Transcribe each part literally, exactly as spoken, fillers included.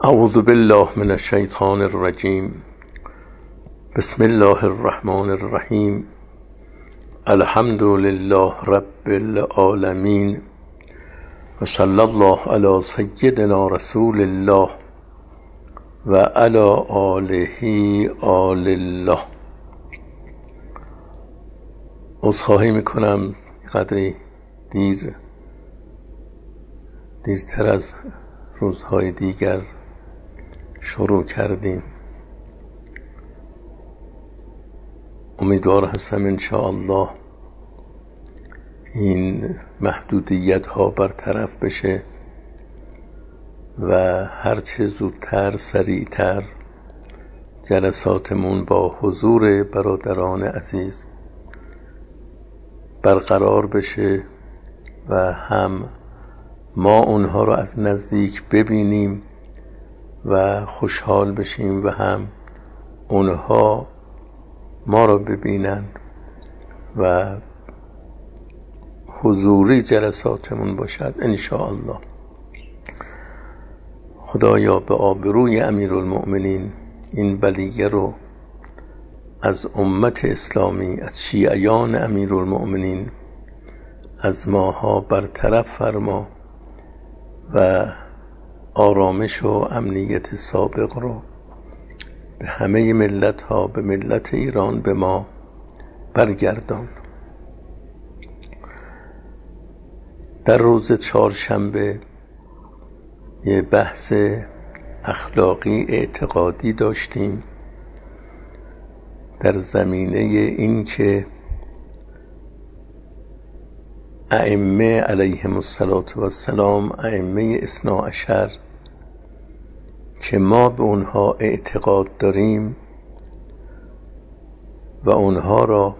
اعوذ بالله من الشیطان الرجیم. بسم الله الرحمن الرحیم. الحمد لله رب العالمین و صلی الله علی سیدنا رسول الله و علی آله آل الله. عذرخواهی میکنم قدری دیز دیرتر از روزهای دیگر شروع کردیم. امیدوار هستم انشاءالله این محدودیت ها برطرف بشه و هرچه زودتر سریعتر جلساتمون با حضور برادران عزیز برقرار بشه و هم ما اونها را از نزدیک ببینیم و خوشحال بشیم و هم اونها ما را ببینند و حضوری جلساتمون باشد انشاءالله. خدایا به آبروی امیرالمؤمنین این بلیه رو از امت اسلامی، از شیعیان امیرالمؤمنین، از ماها برطرف فرما و آرامش و امنیت سابق رو به همه ملت ها، به ملت ایران، به ما برگردان. در روز چهارشنبه یه بحث اخلاقی اعتقادی داشتیم در زمینه این که ائمه علیهم السلام، ائمه اثنا عشر که ما به اونها اعتقاد داریم و اونها را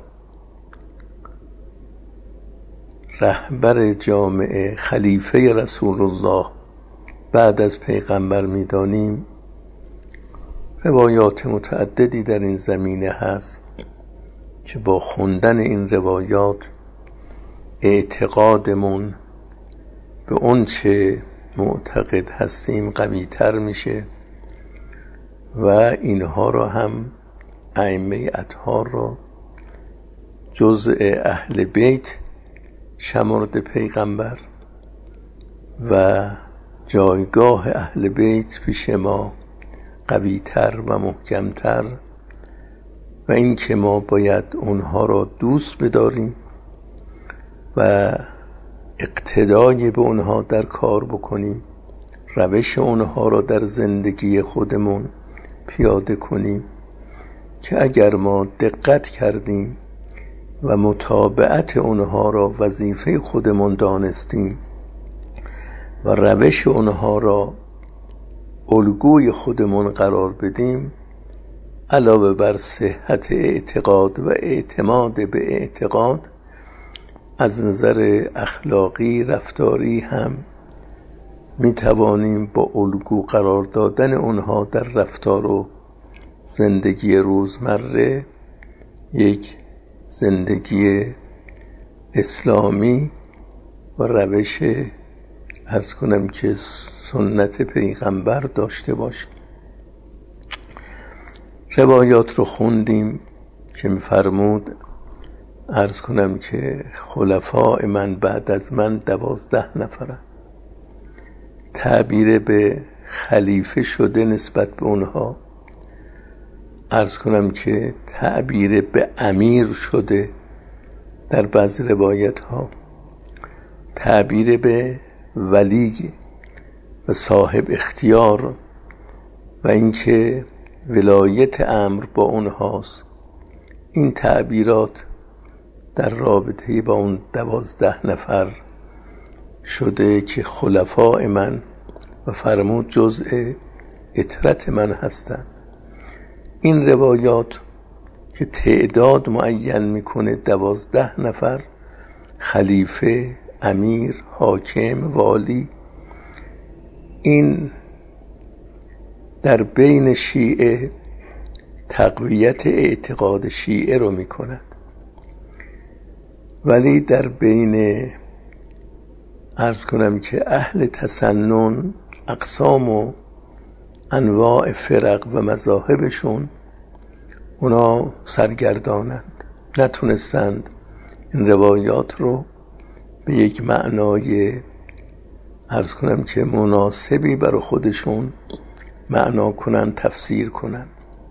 رهبر جامعه، خلیفه رسول الله بعد از پیغمبر می‌دانیم، روایات متعددی در این زمینه هست که با خوندن این روایات اعتقادمون به اون چه معتقد هستیم قوی تر میشه و اینها را هم ائمه اطهار را جزء اهل بیت شمرده پیغمبر و جایگاه اهل بیت پیش ما قوی تر و محکم تر و این که ما باید اونها را دوست بداریم و اقتدای به اونها در کار بکنیم، روش اونها را در زندگی خودمون پیاده کنیم که اگر ما دقت کردیم و متابعت اونها را وظیفه خودمون دانستیم و روش اونها را الگوی خودمون قرار بدیم، علاوه بر صحت اعتقاد و اعتماد به اعتقاد، از نظر اخلاقی رفتاری هم می توانیم با الگو قرار دادن اونها در رفتار و زندگی روزمره یک زندگی اسلامی و روش عرض کنم که سنت پیغمبر داشته باشیم. روایات رو خوندیم که می فرمود عرض کنم که خلفاء من بعد از من دوازده نفرن. تعبیر به خلیفه شده نسبت به اونها، عرض کنم که تعبیر به امیر شده در بعض روایت ها، تعبیر به ولی و صاحب اختیار و اینکه ولایت امر با اونهاست. این تعبیرات در رابطه با اون دوازده نفر شده که خلفاء من و فرمود جزء اطرت من هستند. این روایات که تعداد معین میکنه دوازده نفر، خلیفه، امیر، حاکم، والی، این در بین شیعه تقویت اعتقاد شیعه رو میکند، ولی در بین عرض کنم که اهل تسنن اقسام و انواع فرق و مذاهبشون اونا سرگردانند، نتونستند این روایات رو به یک معنای عرض کنم که مناسبی برای خودشون معنا کنن، تفسیر کنن.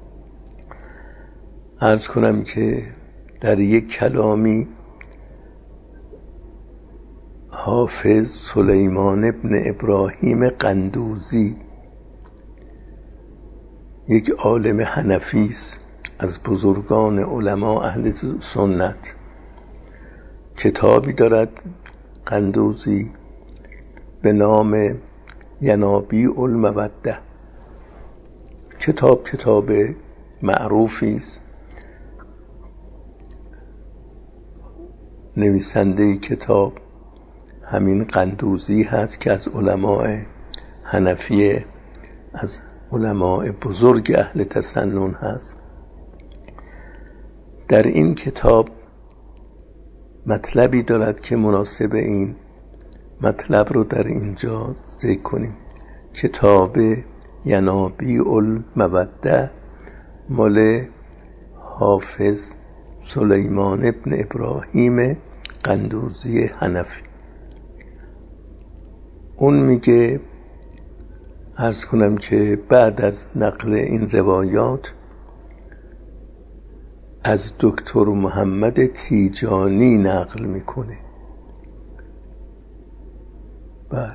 عرض کنم که در یک کلامی حافظ سلیمان ابن ابراهیم قندوزی، یک عالم حنفی است از بزرگان علما اهل سنت، کتابی دارد قندوزی به نام ینابیع الموده. کتاب کتاب معروفی است. نویسنده کتاب همین قندوزی هست که از علماء حنفی، از علماء بزرگ اهل تسنن هست. در این کتاب مطلبی دارد که مناسب این مطلب رو در اینجا ذکر کنیم. کتاب ینابیع الموده مال حافظ سلیمان ابن ابراهیم قندوزی حنفی. اون میگه عرض کنم که بعد از نقل این روایات از دکتر محمد تیجانی نقل میکنه. بله،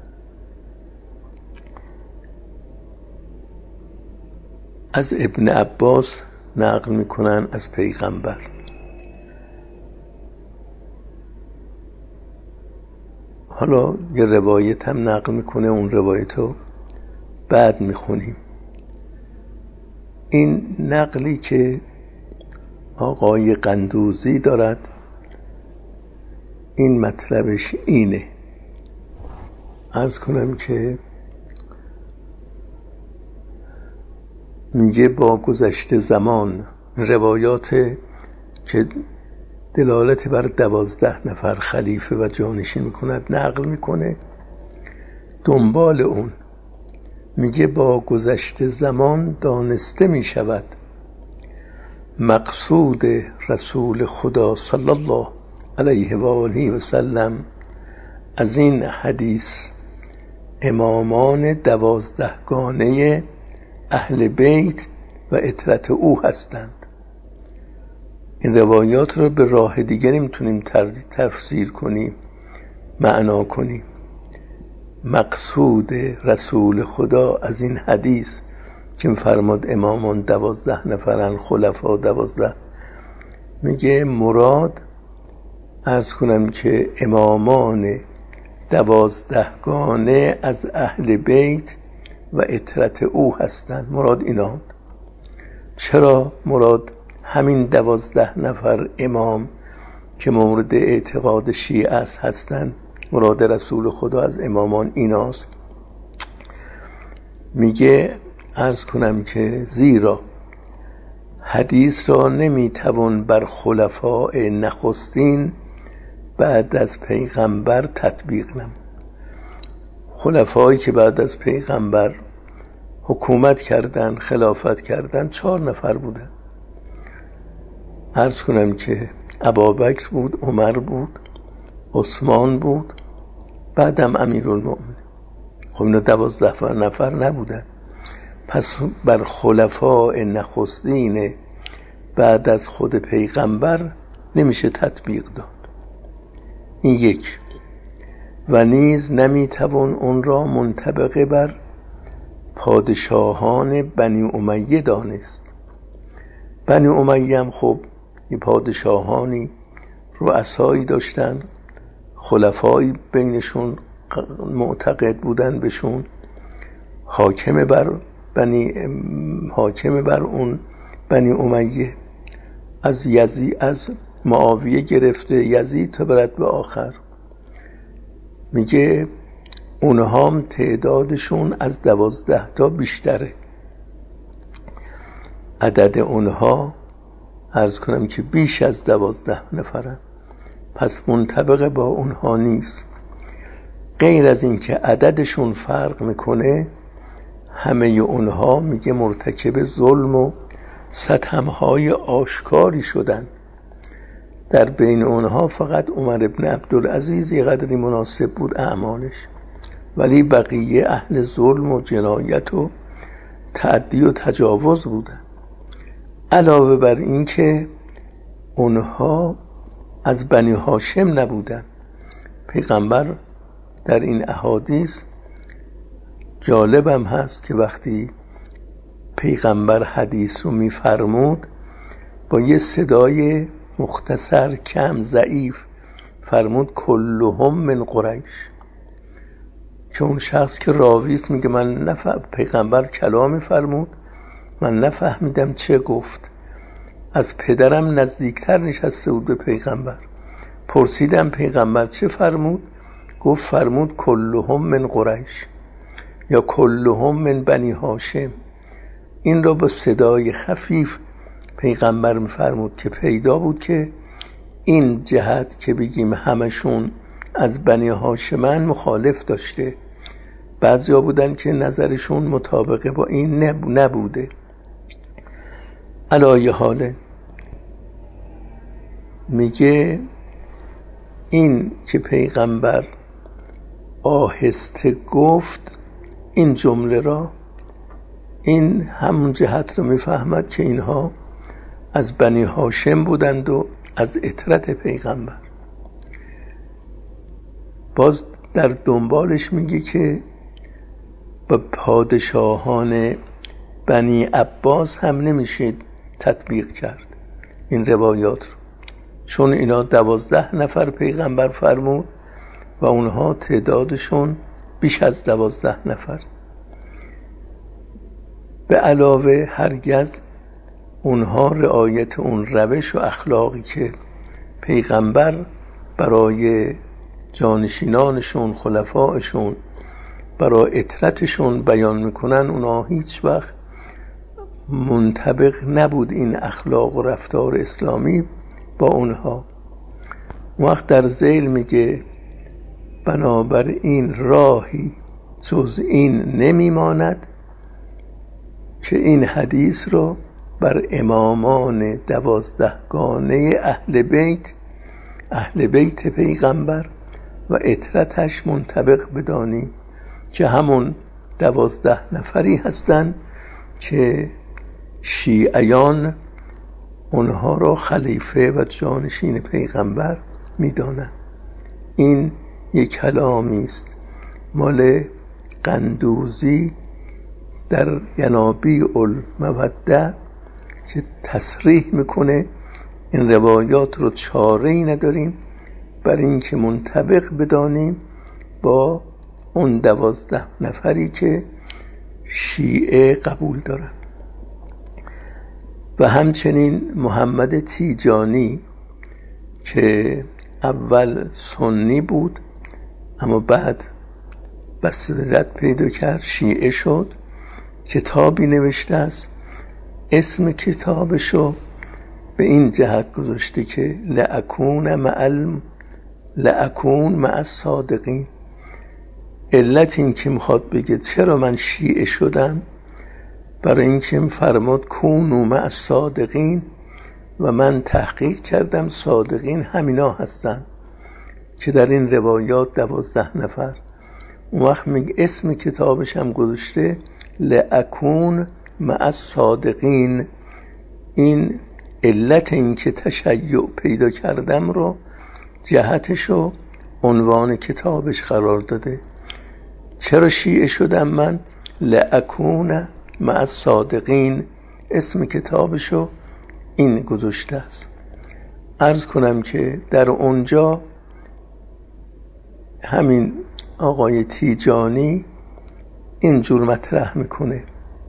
از ابن عباس نقل میکنن از پیغمبر. حالا یه روایت هم نقل میکنه، اون روایت رو بعد میخونیم. این نقلی که آقای قندوزی دارد، این مطلبش اینه. عرض کنم که میگه با گذشت زمان، روایات که دلالت بر دوازده نفر خلیفه و جانشین میکند نقل میکنه. دنبال اون میگه با گذشت زمان دانسته میشود مقصود رسول خدا صلی الله علیه و آله و سلم از این حدیث امامان دوازدهگانه اهل بیت و عترت او هستند. این روایات رو به راه دیگری میتونیم تفسیر کنیم، معنا کنیم. مقصود رسول خدا از این حدیث که فرماد امامان دوازده نفرن، خلفا دوازده، میگه مراد عرض کنم که امامان دوازدهگانه از اهل بیت و عترت او هستند. مراد اینا. چرا مراد همین دوازده نفر امام که مورد اعتقاد شیعه است هستند؟ مراد رسول خدا از امامان ایناست. میگه عرض کنم که زیرا حدیث را نمیتوان بر خلفاء نخستین بعد از پیغمبر تطبیق نمود. خلفایی که بعد از پیغمبر حکومت کردن، خلافت کردن، چهار نفر بودن. عرض کنم که ابوبکر بود، عمر بود، عثمان بود، بعدم امیرالمؤمنین. خب اینا دوازده نفر نبودن. پس بر خلفاء نخستین بعد از خود پیغمبر نمیشه تطبیق داد. این یک. و نیز نمیتوان اون را منطبق بر پادشاهان بنی امیه دانست. بنی امیه هم خب این پادشاهانی رؤسایی داشتن، خلفایی بینشون معتقد بودن بهشون، حاکم بر بنی حاکم بر اون بنی امیه، از یزید، از معاویه گرفته یزید تا برد به آخر. میگه اونها هم تعدادشون از دوازده تا بیشتره. عدد اونها عرض کنم که بیش از دوازده نفرن. پس منطبق با اونها نیست. غیر از این که عددشون فرق میکنه، همه اونها میگه مرتکب ظلم و ستمهای آشکاری شدن. در بین اونها فقط عمر ابن عبدالعزیز یه قدری مناسب بود اعمالش، ولی بقیه اهل ظلم و جنایت و تعدی و تجاوز بودن. علاوه بر این که اونها از بنی هاشم نبودن. پیغمبر در این احادیث جالبم هست که وقتی پیغمبر حدیث رو میفرمود با یه صدای مختصر کم ضعیف فرمود کلهم من قریش، که اون شخص که راویست میگه من نفهم، پیغمبر کلامی فرمود من نفهمیدم چه گفت. از پدرم نزدیکتر نشسته بود به پیغمبر، پرسیدم پیغمبر چه فرمود؟ گفت فرمود کلهم من قریش یا کلهم من بنی هاشم. این را با صدای خفیف پیغمبر میفرمود که پیدا بود که این جهت که بگیم همشون از بنی هاشمن مخالف داشته. بعضیا بودن که نظرشون مطابقه با این نبوده. علایه حاله میگه این که پیغمبر آهسته گفت این جمله را، این همون جهت رو میفهمد که اینها از بنی هاشم بودند و از عترت پیغمبر. باز در دنبالش میگه که با پادشاهان بنی عباس هم نمیشه تطبیق کرد این روایات رو، چون اینا دوازده نفر پیغمبر فرمود و اونها تعدادشون بیش از دوازده نفر. به علاوه هرگز اونها رعایت اون روش و اخلاقی که پیغمبر برای جانشینانشون خلفائشون برای عترتشون بیان میکنن، اونها هیچ وقت منطبق نبود این اخلاق و رفتار اسلامی با اونها. وقت در ذیل میگه بنابراین راهی جز این نمیماند که این حدیث رو بر امامان دوازدهگانه اهل بیت اهل بیت پیغمبر و عترتش منطبق بدانی، که همون دوازده نفری هستند که شیعیان اونها را خلیفه و جانشین پیغمبر میدانند. این یک کلامی است مال قندوزی در ینابیع الموده که تصریح میکنه این روایات رو چاره‌ای نداریم بر این که منطبق بدانیم با اون دوازده نفری که شیعه قبول دارن. و همچنین محمد تیجانی که اول سنی بود اما بعد بصیرت پیدا کرد شیعه شد، کتابی نوشته است. اسم کتابشو به این جهت گذاشته که لأکون مع لأکون مع الصادقین. علت این که میخواد بگه چرا من شیعه شدم، برای این که فرمود کونوا مع الصادقین و من تحقیق کردم صادقین همینا هستن که در این روایات دوازده نفر. اون وقت میگه اسم کتابش هم گذاشته لأکون مع الصادقین. این علت این که تشیع پیدا کردم رو جهتشو عنوان کتابش قرار داده. چرا شیعه شدم من؟ لأکون مع الصادقین، اسم کتابشو این گذاشته است. عرض کنم که در اونجا همین آقای تیجانی اینجور مطرح میکنه.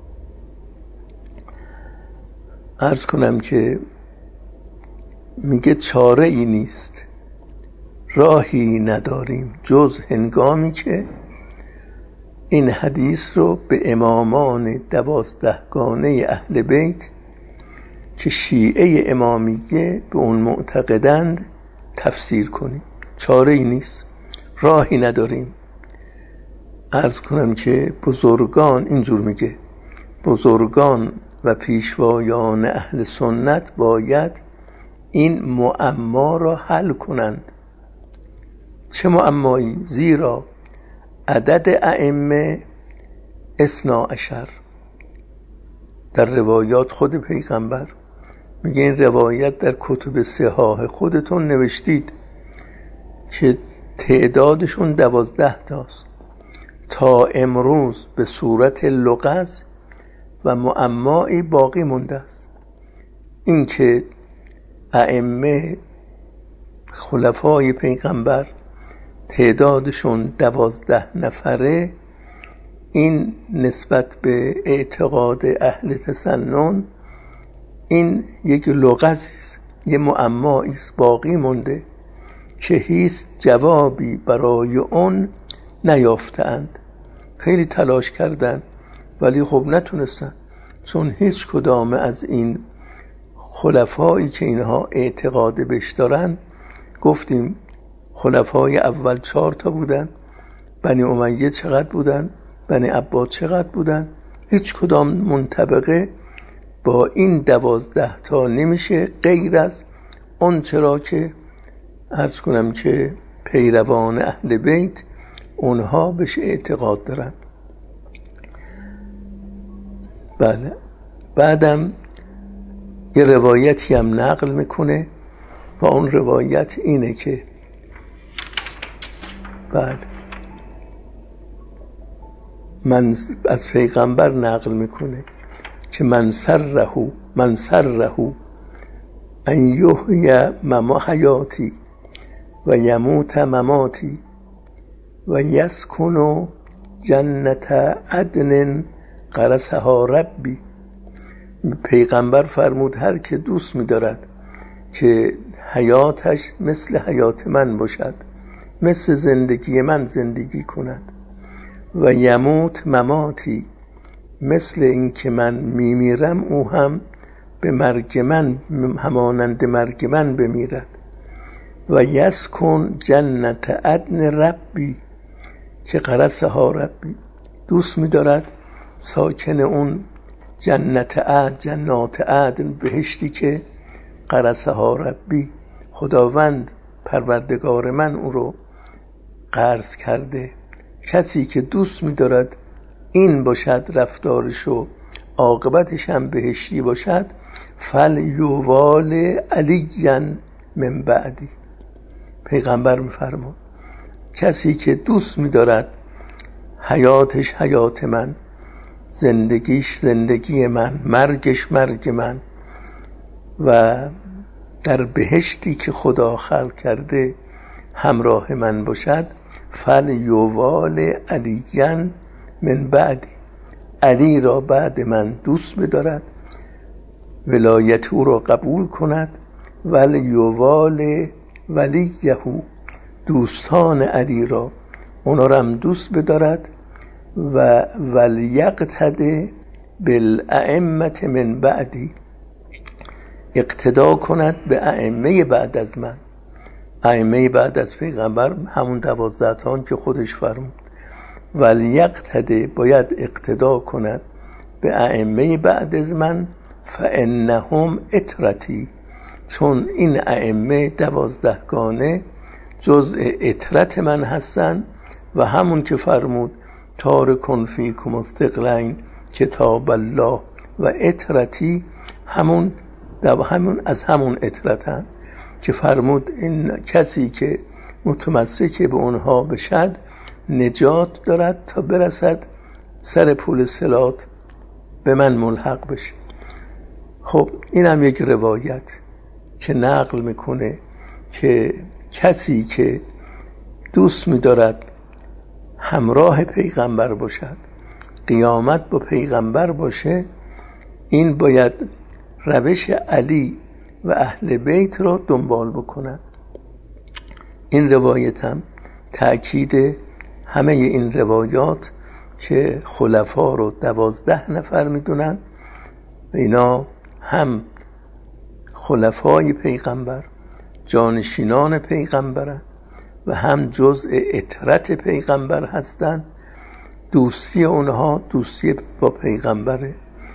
عرض کنم که میگه چاره ای نیست، راهی نداریم جز هنگامی که این حدیث رو به امامان دوازدهگانه اهل بیت که شیعه امامیه به اون معتقدند تفسیر کنیم. چاره ای نیست، راهی نداریم. عرض کنم که بزرگان اینجور میگه، بزرگان و پیشوایان اهل سنت باید این معما را حل کنند. چه معمایی؟ زیرا عدد ائمه اثنا عشر. در روایات خود پیغمبر میگه این روایت در کتب صحاح خودتون نوشتید که تعدادشون دوازده تاست. تا امروز به صورت لغز و معمایی باقی مونده است. این که ائمه خلفای پیغمبر تعدادشون دوازده نفره، این نسبت به اعتقاد اهل تسنن این یک لغزی است، یک معمایی است باقی مونده که هیچ جوابی برای اون نیافتند. خیلی تلاش کردند ولی خب نتونستن، چون هیچ کدام از این خلفایی که اینها اعتقاد بهش دارن، گفتیم خلفای اول چهار تا بودن، بنی امیه چقدر بودن، بنی عباس چقدر بودن، هیچ کدام منطبقه با این دوازده تا نمیشه، غیر از اون چرا که عرض کنم که پیروان اهل بیت اونها بهش اعتقاد دارن. بله. بعدم یه روایتی هم نقل میکنه و اون روایت اینه که بله من از پیغمبر نقل میکنه که من سره من سره ان یحیی مما حیاتی و یموت مماتی و یسکن جنت عدن غرسها ربی. پیغمبر فرمود هر که دوست می‌دارد که حیاتش مثل حیات من باشد، مثل زندگی من زندگی کند، و یموت مماتی، مثل این که من میمیرم او هم به مرگ من همانند مرگ من بمیرد، و یسکن جنت عدن ربی که غرسها ربی، دوست می‌دارد ساکن اون جنت عدن، جنات عدن، بهشتی که غرسها ربی، خداوند پروردگار من او رو غرس کرده. کسی که دوست می‌دارد این باشد رفتارش و عاقبتش هم بهشتی باشد، فل یوال علیاً من بعدی. پیغمبر می‌فرماد کسی که دوست می‌دارد حیاتش حیات من، زندگیش زندگی من، مرگش مرگ من، و در بهشتی که خدا خلق کرده همراه من باشد، فل یوال علیاً من بعدی، علی را بعد من دوست بدارد، ولایت او را قبول کند، ول یوال ولیه، دوستان علی را اونا را هم دوست بدارد، و ولیقتد بالائمه من بعدی، اقتدا کند به ائمه بعد از من. ائمه بعد از پیغمبر همون دوازده تا که خودش فرمود، ولیقتد باید اقتدا کند به ائمه بعد از من، فانهم اطرتی، چون این ائمه دوازدهگانه جزء اطرت من هستن، و همون که فرمود تارکن فیکم الثقلین کتاب الله و اطرتی، همون همون از همون اطرتن که فرمود این کسی که متمسک به اونها بشد نجات دارد تا برسد سر پول صراط به من ملحق بشه. خب این هم یک روایت که نقل میکنه که کسی که دوست می‌دارد همراه پیغمبر باشد، قیامت با پیغمبر باشه، این باید روش علی و اهل بیت را دنبال بکنند. این روایت هم تأکید همه این روایات که خلفا رو دوازده نفر میدونن و اینا هم خلفای پیغمبر، جانشینان پیغمبرن و هم جزء اطرت پیغمبر هستند، دوستی اونها دوستی با پیغمبره.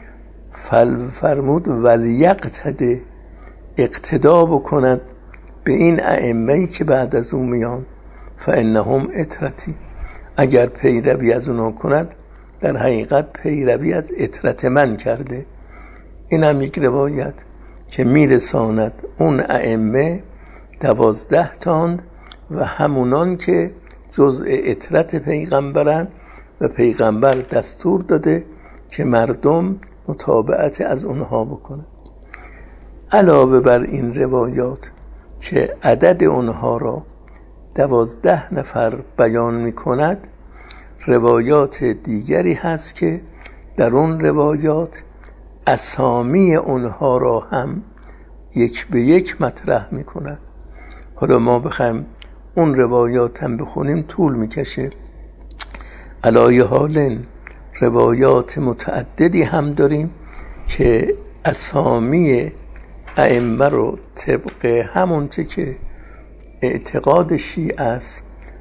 فرمود ولیقتده، اقتدا بکند به این ائمه‌ای که بعد از اون میان، فانهم اطرتی، اگر پیروی از اونها کند در حقیقت پیروی از اطرت من کرده. این هم یک روایت که میرساند اون ائمه دوازده تاند و همونان که جزء اطرت پیغمبرن و پیغمبر دستور داده که مردم متابعت از اونها بکنن. علاوه بر این روایات که عدد اونها را دوازده نفر بیان می کند، روایات دیگری هست که در اون روایات اسامی اونها را هم یک به یک مطرح می کند. حالا ما بخوایم اون روایات هم بخونیم طول می کشه. علای حال روایات متعددی هم داریم که اسامی ائمه رو طبق همون چه که اعتقاد شیعه است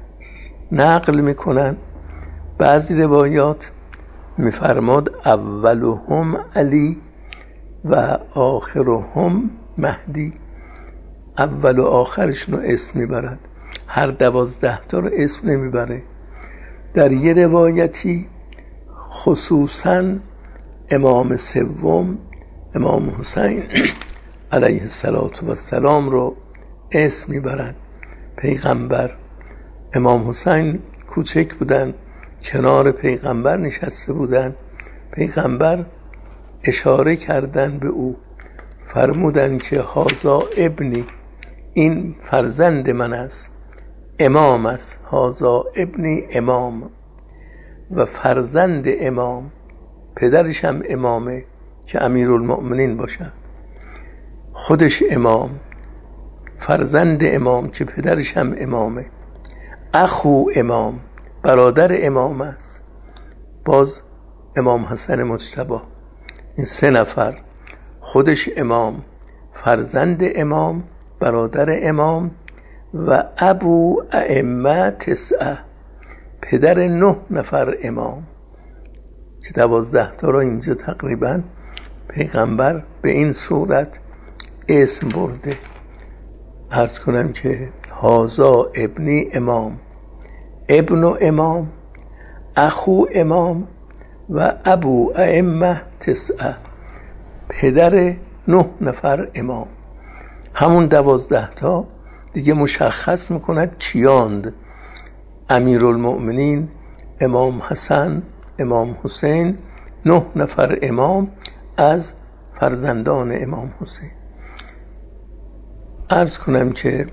نقل میکنن. بعضی روایات میفرماد اولهم علی و آخرهم مهدی، اول و آخرشون رو اسم میبرد، هر دوازده تا رو اسم نمیبره. در یه روایتی خصوصا امام سوم امام حسین علیه السلام رو اسم میبرند. پیغمبر امام حسین کوچک بودن، کنار پیغمبر نشسته بودن، پیغمبر اشاره کردن به او، فرمودن که هازا ابنی، این فرزند من است، امام است. هازا ابنی امام، و فرزند امام، پدرش هم امامه که امیرالمؤمنین باشد، خودش امام، فرزند امام که پدرش هم امامه، اخو امام، برادر امام است، باز امام حسن مجتبی. این سه نفر، خودش امام، فرزند امام، برادر امام، و ابو ائمه تسعه، پدر نه نفر امام، که دوازده تا را اینجا تقریبا پیغمبر به این صورت اسم برده. عرض کنم که هازا ابنی امام، ابن و امام، اخو امام، و ابو ائمه تسعه، پدر نه نفر امام. همون دوازده تا دیگه مشخص میکند کیاند: امیرالمؤمنین، امام حسن، امام حسین، نه نفر امام از فرزندان امام حسین. عرض کنم که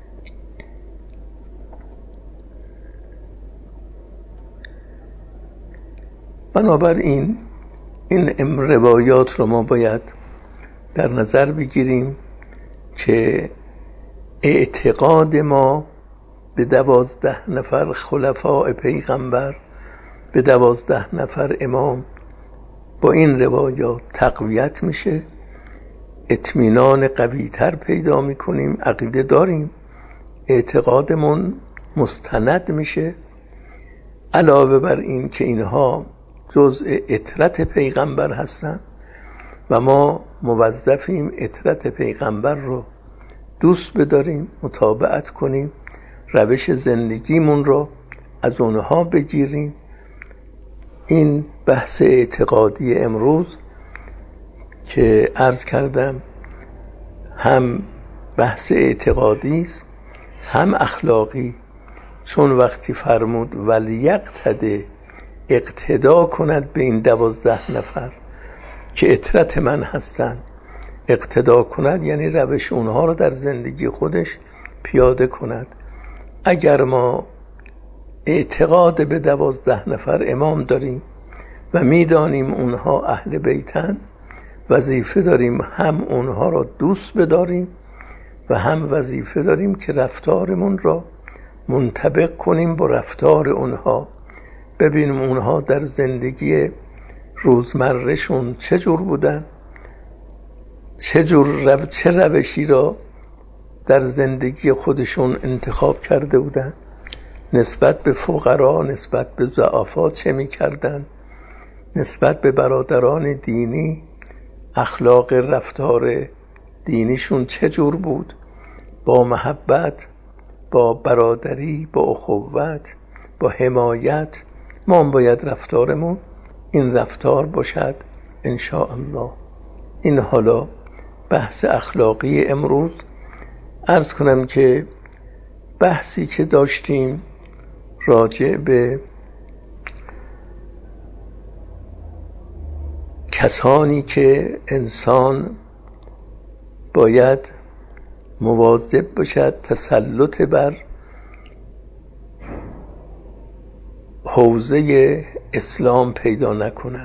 بنابراین این روایات رو ما باید در نظر بگیریم که اعتقاد ما به دوازده نفر خلفاء پیغمبر، به دوازده نفر امام با این روایات تقویت میشه، اطمینان قوی تر پیدا میکنیم، عقیده داریم، اعتقادمون مستند میشه. علاوه بر این که اینها جزء اطرت پیغمبر هستن و ما موظفیم اطرت پیغمبر رو دوست بداریم، متابعت کنیم، روش زندگیمون رو از اونها بگیریم. این بحث اعتقادی امروز که عرض کردم هم بحث اعتقادی است هم اخلاقی، چون وقتی فرمود ولیقتده، اقتدا کند به این دوازده نفر که اطرت من هستن، اقتدا کند یعنی روش اونها رو در زندگی خودش پیاده کند. اگر ما اعتقاد به دوازده نفر امام داریم و میدانیم اونها اهل بیتن، وظیفه داریم هم اونها را دوست بداریم و هم وظیفه داریم که رفتارمون را منطبق کنیم با رفتار اونها، ببینیم اونها در زندگی روزمرهشون چه جور بودن، چه جور رو... چه روشی را در زندگی خودشون انتخاب کرده بودن نسبت به فقرا، نسبت به ضعفا چه می‌کردند، نسبت به برادران دینی اخلاق رفتار دینیشون چه جور بود، با محبت، با برادری، با اخوت، با حمایت. ما هم باید رفتارمون این رفتار باشد ان شاء الله. این حالا بحث اخلاقی امروز. عرض کنم که بحثی که داشتیم راجع به کسانی که انسان باید مواظب باشد تسلط بر حوزه اسلام پیدا نکنند.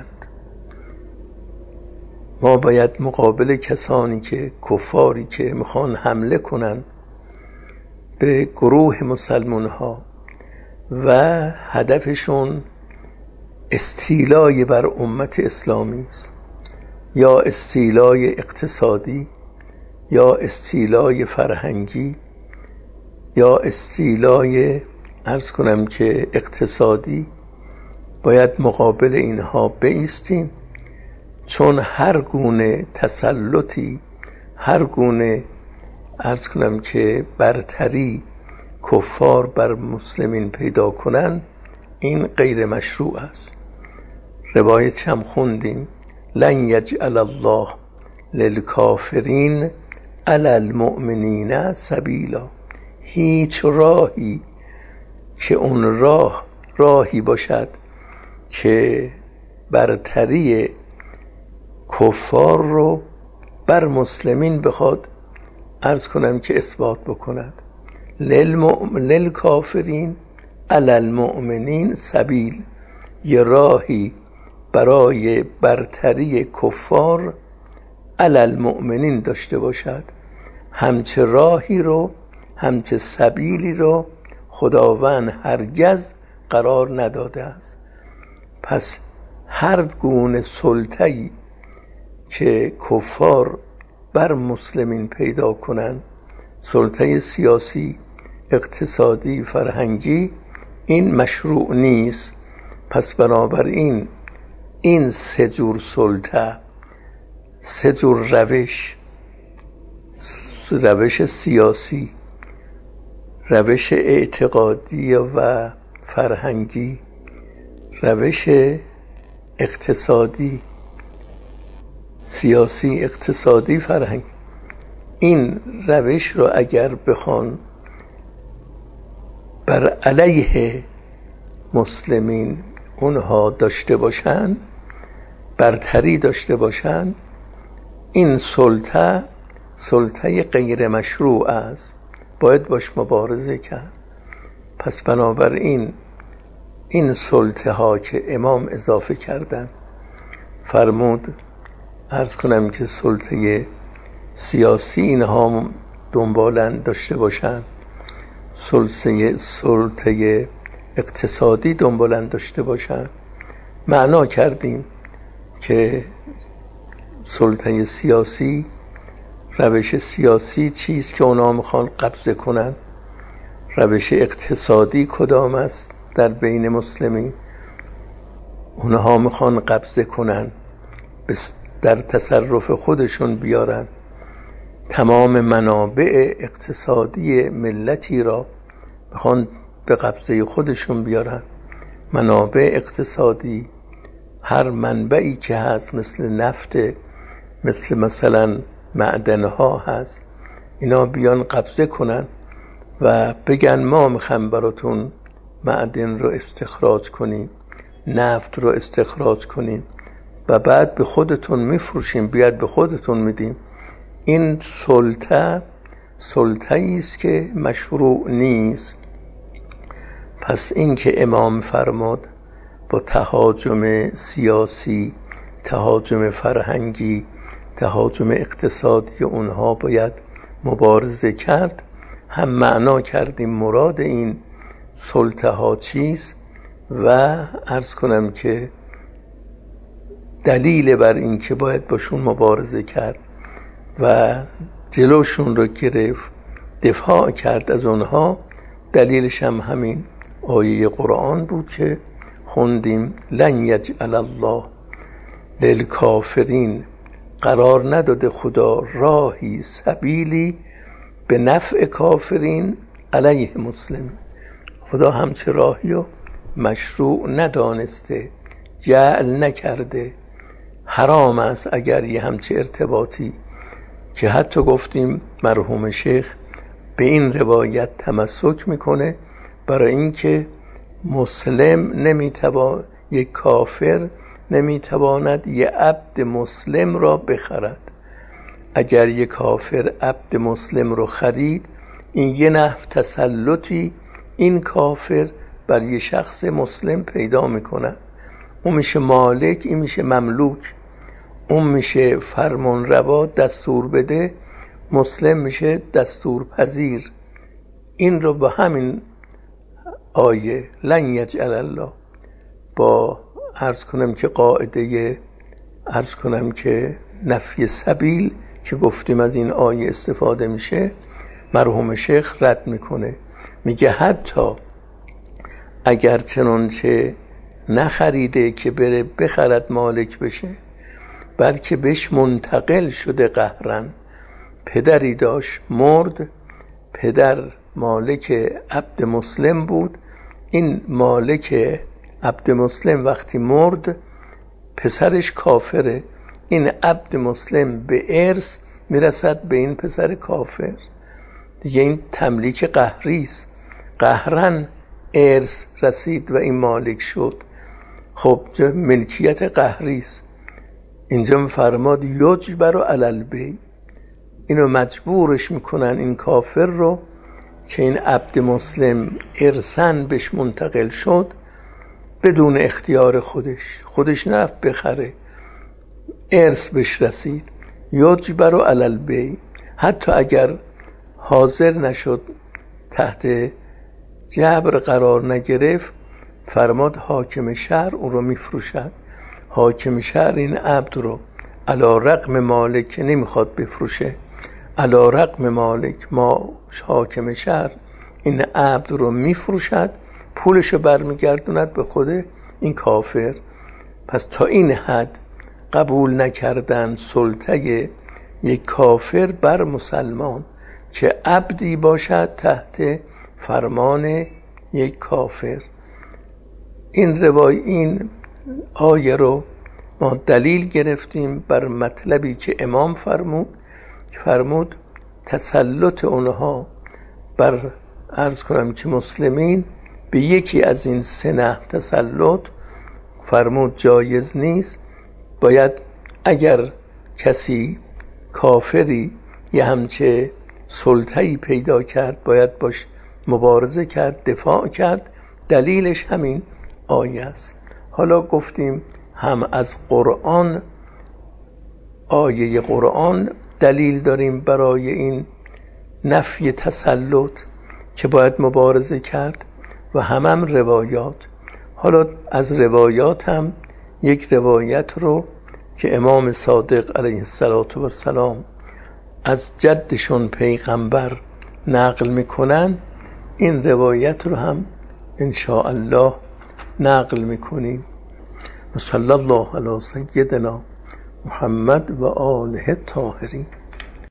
ما باید مقابل کسانی که کفاری که میخوان حمله کنند به گروه مسلمان ها و هدفشون استیلای بر امت اسلامی است، یا استیلای اقتصادی، یا استیلای فرهنگی، یا استیلای عرض کنم که اقتصادی، باید مقابل اینها بایستیم، چون هر گونه تسلطی، هر گونه عرض کنم که برتری کفار بر مسلمین پیدا کنن، این غیر مشروع است. روایت هم خوندیم لن یجعل الله للکافرین علی المؤمنین سبیلا. هیچ راهی که اون راه راهی باشد که برتری کفار رو بر مسلمین بخواد عرض کنم که اثبات بکند. للکافرین علی المؤمنین سبیل، یه راهی برای برتری کفار علی المؤمنین داشته باشد. همچه راهی رو، همچه سبیلی رو خداوند هرگز قرار نداده است. پس هر گونه سلطه‌ای که کفار بر مسلمین پیدا کنند، سلطه سیاسی، اقتصادی، فرهنگی، این مشروع نیست. پس بنابراین این سه جور سلطه، سه جور روش، روش سیاسی، روش اعتقادی و فرهنگی، روش اقتصادی، سیاسی، اقتصادی، فرهنگی، این روش رو اگر بخوان بر علیه مسلمین اونها داشته باشن، برتری داشته باشن، این سلطه سلطه غیر مشروع است، باید باش مبارزه کرد. پس بنابراین این سلطه ها که امام اضافه کردن، فرمود عرض کنم که سلطه سیاسی اینها دنبالن داشته باشن، سلطه سلطه اقتصادی دنبالن داشته باشن. معنا کردیم که سلطه سیاسی، روش سیاسی چیست که اونا میخوان قبضه کنن، روش اقتصادی کدام است در بین مسلمین اونها میخوان قبضه کنن، در تصرف خودشون بیارن، تمام منابع اقتصادی ملتی را میخوان به قبضه خودشون بیارن. منابع اقتصادی، هر منبعی که هست، مثل نفت، مثل مثلا معدنها هست، اینا بیان قبضه کنن و بگن ما میخوایم براتون معدن رو استخراج کنیم، نفت رو استخراج کنیم و بعد به خودتون میفروشیم، بیاد به خودتون میدیم. این سلطه سلطه‌ای است که مشروع نیست. پس این که امام فرمود با تهاجم سیاسی، تهاجم فرهنگی، تهاجم اقتصادی اونها باید مبارزه کرد، هم معنا کردیم مراد این سلطه ها چیست و عرض کنم که دلیل بر این که باید باشون مبارزه کرد و جلوشون رو گرفت، دفاع کرد از اونها، دلیلش هم همین آیه قرآن بود که خوندیم لن یجعل الله للکافرین، قرار نداده خدا راهی سبیلی به نفع کافرین علیه مسلم. خدا همچه راهی رو مشروع ندانسته، جعل نکرده. حرام است اگر یه همچه ارتباطی که حتی گفتیم مرحوم شیخ به این روایت تمسک میکنه برای اینکه مسلم نمیتوان، یک کافر نمیتواند یه عبد مسلم را بخرد. اگر یک کافر عبد مسلم رو خرید، این یه نحو تسلطی این کافر بر یه شخص مسلم پیدا میکنه. اون میشه مالک، این میشه مملوک. اون میشه فرمان روا، دستور بده. مسلم میشه دستور پذیر. این رو با همین آیه لن یجعل الله، با عرض کنم که قاعده عرض کنم که نفی سبیل که گفتیم از این آیه استفاده میشه، مرحوم شیخ رد میکنه. میگه حتی اگر چنانچه نخریده که بره بخرد مالک بشه، بلکه بهش منتقل شده قهرن. پدری داشت مرد، پدر مالک عبد مسلم بود. این مالک عبد مسلم وقتی مرد، پسرش کافره. این عبد مسلم به ارث میرسد به این پسر کافر. دیگه این تملیک قهری است، قهرن ارث رسید و این مالک شد. خب ملکیت قهری است. اینجا فرماد یجبر علی البیع، اینو مجبورش میکنن این کافر رو که این عبد مسلم ارثاً بهش منتقل شد، بدون اختیار خودش خودش نرفت بخره، ارث بهش رسید. یجبر علی البیع، حتی اگر حاضر نشد، تحت جبر قرار نگرفت، فرماد حاکم شهر اون رو میفروشد. حاکم شهر این عبد رو علی رغم مالک که نمیخواد بفروشه، علی رغم مالک ما حاکم شهر این عبد رو میفروشد، پولش رو برمیگردوند به خود این کافر. پس تا این حد قبول نکردن سلطه یک کافر بر مسلمان که عبدی باشد تحت فرمان یک کافر. این روای این آیه رو ما دلیل گرفتیم بر مطلبی که امام فرمود فرمود تسلط اونها بر عرض کنم که مسلمین به یکی از این سه نحو تسلط فرمود جایز نیست. باید اگر کسی کافری یه همچه سلطه‌ای پیدا کرد، باید باش مبارزه کرد، دفاع کرد. دلیلش همین آیه است. حالا گفتیم هم از قرآن، آیه قرآن دلیل داریم برای این نفی تسلط که باید مبارزه کرد و هم هم روایات. حالا از روایات هم یک روایت رو که امام صادق علیه السلام از جدشون پیغمبر نقل میکنن، این روایت رو هم ان شاء الله نقل میکنیم. صلی الله علی سیدنا محمد و آله الطاهرین.